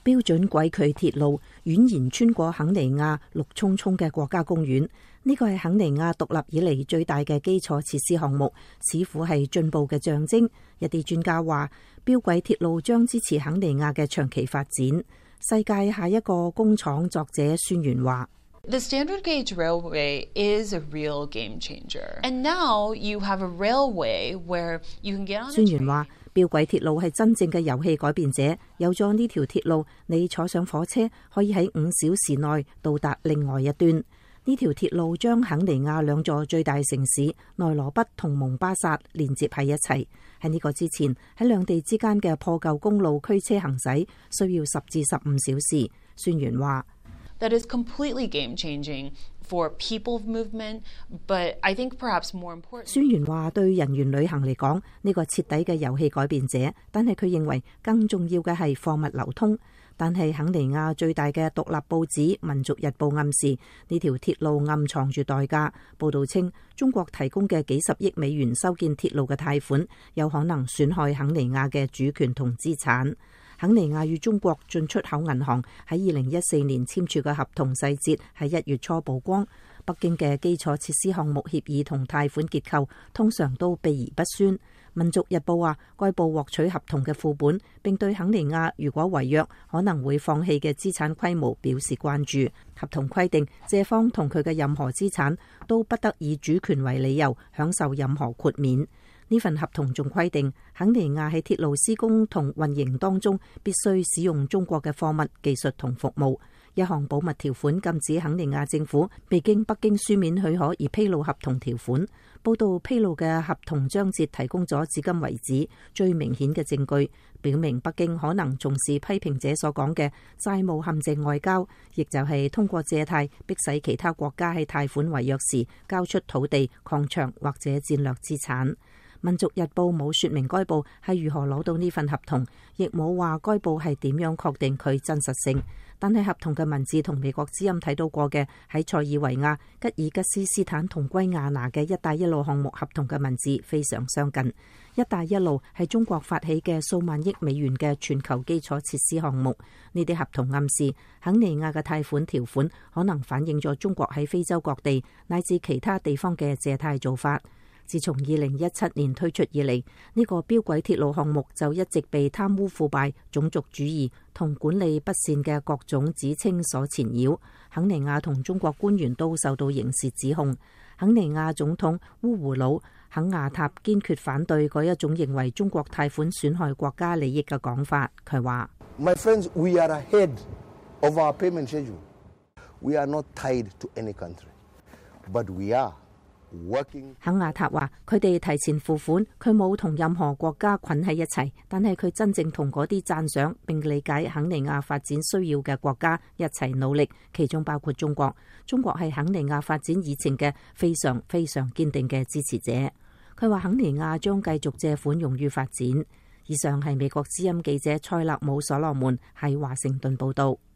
標準軌距鐵路蜿蜒穿過肯尼亞綠蔥蔥嘅國家公園，呢個係肯尼亞獨立以嚟最大嘅基礎設施項目，似乎係進步嘅象徵。一啲專家話，標軌鐵路將支持肯尼亞嘅長期發展。世界下一個工廠作者孫元話 ：The standard gauge railway is a real game changer, and now you have a railway where you can get on。 孫元話：標軌鐵路係真正嘅遊戲改變者，有咗呢條鐵路，你坐上火車可以喺5小時內到達另外一端。呢條鐵路將肯尼亞2座最大城市內羅畢同蒙巴薩連接喺一齊。喺呢個之前，喺兩地之間嘅破舊公路驅車行駛需要10至15小時。孫元話 ：That is completely game-changing for people movement, but I think perhaps more important。 孫元話對人員旅行嚟講，呢個徹底嘅遊戲改變者，但係佢認為更重要嘅係貨物流通。但係肯尼亞最大嘅獨立報紙《民族日報》暗示呢條鐵路暗藏住代價。報道稱，中國提供嘅幾十億美元修建鐵路嘅貸款，有可能損害肯尼亞嘅主權同資產。肯尼亞與中國進出口銀行喺2014年簽署嘅合同細節喺1月初曝光。北京嘅基礎設施項目協議同貸款結構通常都秘而不宣。民族日報話，該報獲取合同嘅副本，並對肯尼亞如果違約可能會放棄嘅資產規模表示關注。合同規定，借方同佢嘅任何資產都不得以主權為理由享受任何豁免。呢份合同仲規定，肯尼亞喺鐵路施工同運營當中必須使用中國嘅貨物、技術同服務。一項保密條款禁止肯尼亞政府未經北京書面許可而披露合同條款。報道披露嘅合同章節提供咗至今為止最明顯嘅證據，表明北京可能從事批評者所講嘅債務陷阱外交，亦就係通過借貸迫使其他國家喺貸款違約時交出土地、礦場或者戰略資產。民族日報冇說明該報係如何攞到呢份合同，亦冇話該報係點樣確定佢真實性。但係合同嘅文字同美國之音睇到過嘅喺塞爾維亞、吉爾吉斯斯坦同圭亞那嘅一帶一路項目合同嘅文字非常相近。一帶一路係中國發起嘅數萬億美元嘅全球基礎設施項目。呢啲合同暗示肯尼亞嘅貸款條款可能反映咗中國喺非洲各地乃至其他地方嘅借貸做法。自從2017年推出以嚟，呢個標軌鐵路項目就一直被貪污腐敗、種族主義同管理不善嘅各種指稱所纏繞。肯尼亞同中國官員都受到刑事指控。肯尼亞總統烏胡魯肯亞塔堅決反對嗰一種認為中國貸款損害國家利益嘅講法。佢話 ：My friends, we are ahead of our payment schedule. We are not tied to any country, but we are。 肯亞塔話：佢哋提前付款，佢冇同任何國家捆喺一齊，但係佢真正同嗰啲讚賞並理解肯尼亞發展需要嘅國家一齊努力，其中包括中國。中國係肯尼亞發展議程嘅非常非常堅定嘅支持者。佢話肯尼亞將繼續借款用於發展。以上係美國之音記者塞勒姆所羅門喺華盛頓報道。